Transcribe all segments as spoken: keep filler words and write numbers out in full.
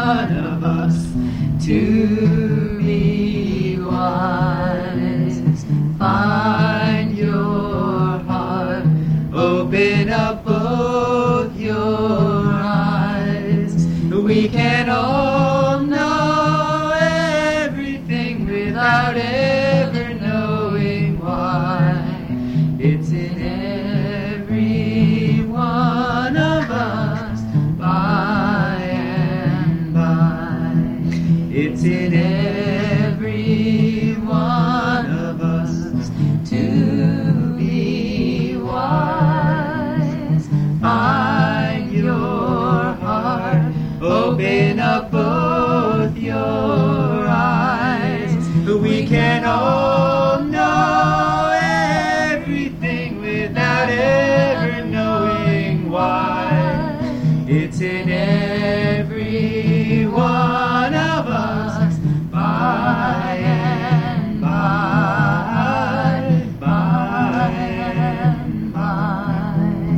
one of us to be wise. Find your heart, open up both your eyes. We can all know everything without ever knowing why. It's in every one of us by and by. It's in every one of us to be wise. Find your heart, open up both your eyes. We can all know everything without ever knowing why. It's in every one of us by and by, by and by.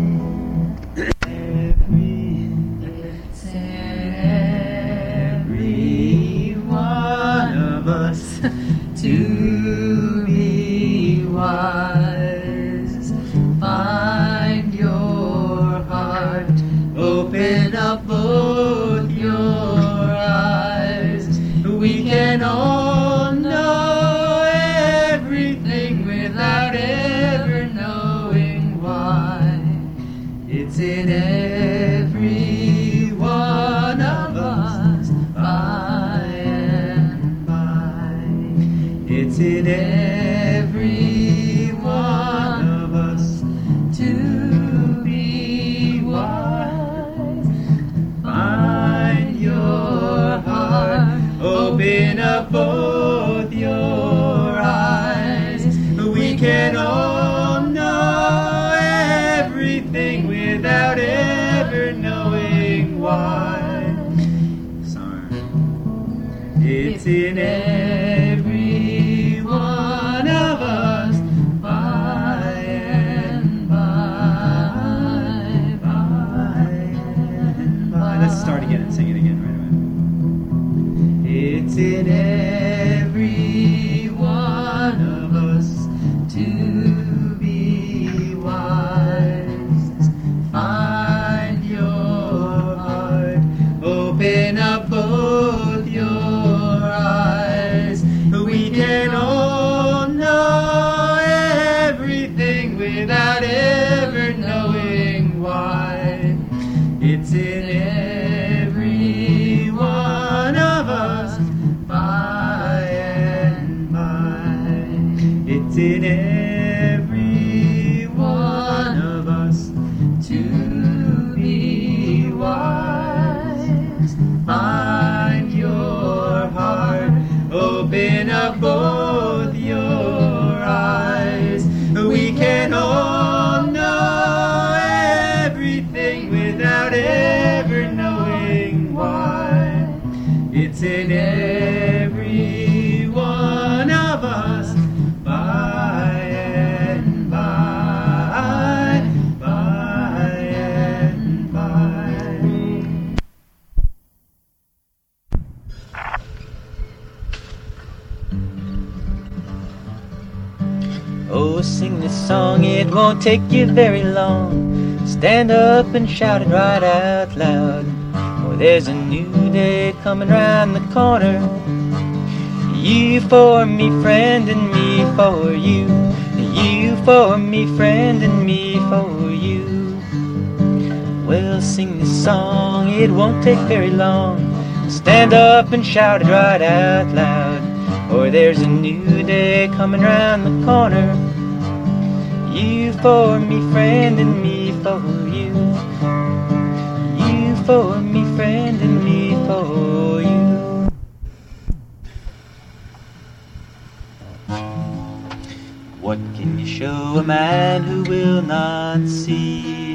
Every, it's in every one of us to be wise. Find your heart, open up both your eyes. We can all know everything without ever knowing why. It's in every one of us by and by. It's in every one of us to be wise. Find your heart, open up both your eyes. We can all know everything without ever knowing why. Sorry. It's in every one of us by and by, by and by. Let's start again and sing it again right away. It's in every one of us to be wise. Find your heart, open up both your eyes. We can all know everything without ever knowing why. It's in every one of us by and by. It's in every one of us to be wise. Find your heart, open up both your eyes. We can all know everything without ever knowing why. It's in every one of us by and by, by and by. Oh, sing this song, it won't take you very long. Stand up and shout it right out loud. Oh, there's a new day coming round the corner. You for me, friend, and me for you. You for me, friend, and me for you. Well, sing this song, it won't take very long. Stand up and shout it right out loud. Or there's a new day coming round the corner. You for me, friend, and me for you. You for me, friend, and me for you. What can you show a man who will not see?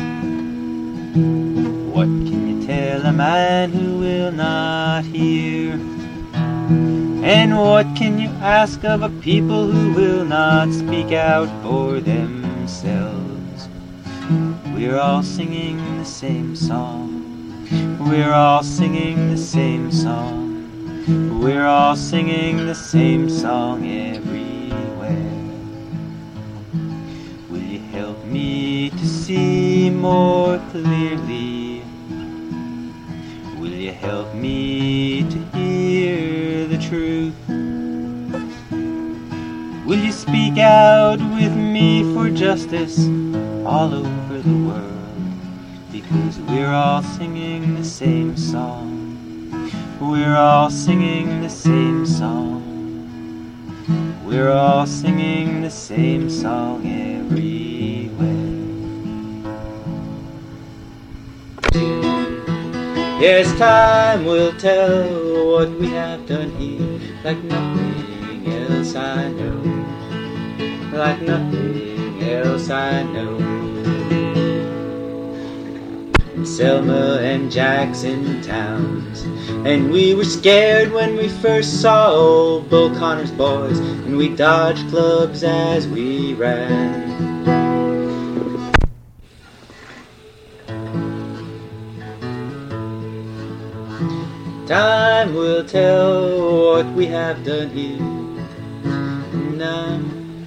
What can you tell a man who will not hear? And what can you ask of a people who will not speak out for themselves? We're all singing the same song. we're all singing the same song. We're all singing the same song everywhere. Will you help me to see more clearly? Will you help me to hear the truth? Will you speak out with me for justice all over the world? Because we're all singing the same song. We're all singing the same song. We're all singing the same song everywhere. Yes, time will tell what we have done here, like nothing else I know, like nothing else I know. Selma and Jackson towns, and we were scared when we first saw old Bull Connor's boys, and we dodged clubs as we ran. Time will tell what we have done here now.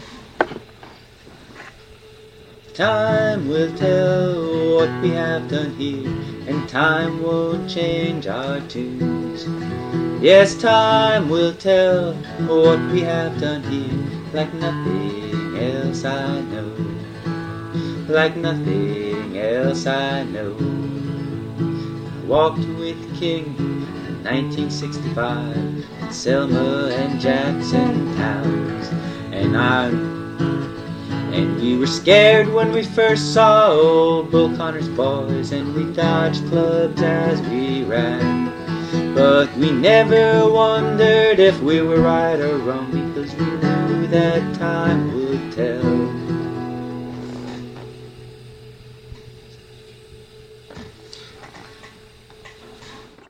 Time will tell what we have done here, and time will change our tunes. Yes, time will tell what we have done here, like nothing else I know, like nothing else I know. I walked with King in nineteen sixty-five in Selma and Jackson towns, and I And we were scared when we first saw old Bull Connor's boys, and we dodged clubs as we ran. But we never wondered if we were right or wrong, because we knew that time would tell.